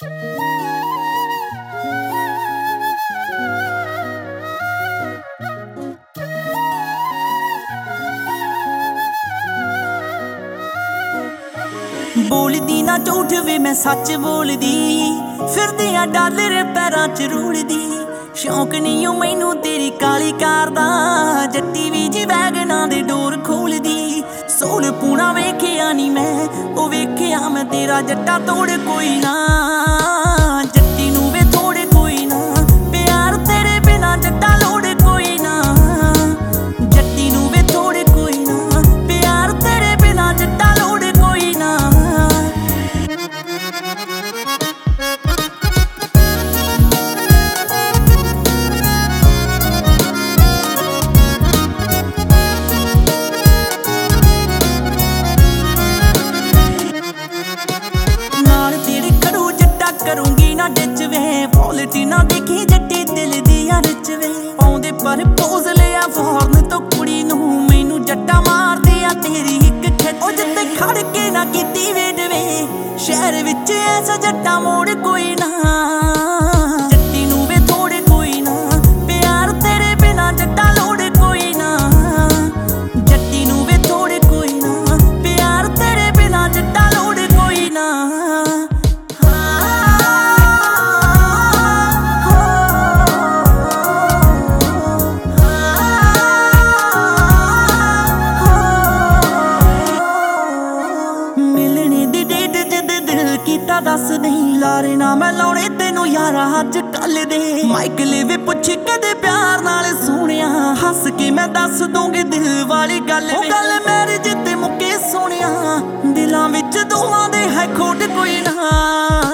बोलदी ना झूठ वे मैं सच बोलदी, फिरदे आ डालर पैरां च रूलदी। शौक नहीं ओ मैनू तेरी काली कार दा, जट्टी भी जी वैगनां दे डोर खोलदी। सोल पूना वेखिया नी मैं, ओ वेखिया मैं तेरा जट्टा तोड़ कोई ना। जट्टी नू वे थोड़ कोई ना, प्यार तेरे बिना जट्टा लोड़ कोई ना। जट्टी नू वे थोड़ कोई ना, प्यार तेरे बिना जट्टा लोड़ कोई ना। करूंगी ना डिच वे, पॉलिटी ना देखी जट्टी दिल दी रिच वे। आउंदे पर पोज लिया फॉर्न तो कुड़ी नू, मैनू जट्टा मार दिया तेरी हिक खिच। ओ जित्ते खड़ के ना कीती वेट वे, शहर विच ऐसा जट्टा मोड़ कोई ना। जट्टी नू वे थोड़ कोई ना, प्यार तेरे बिना जट्टा लोड़ कोई ना। जट्टी नू वे थोड़ कोई ना, प्यार तेरे बिना जट्टा लोड़ कोई ना। कीता दस नहीं लारे ना मैं लाउणे तेनू यारा अज कल दे। माइकल वे पुछ के दे प्यार नाल सोहणिया, हस के मैं दस दूंगी दिल वाली गल। ओ गल मैरिज ते मुके सोहणिया, दिलां विच दोवां दे है खोट कोई ना।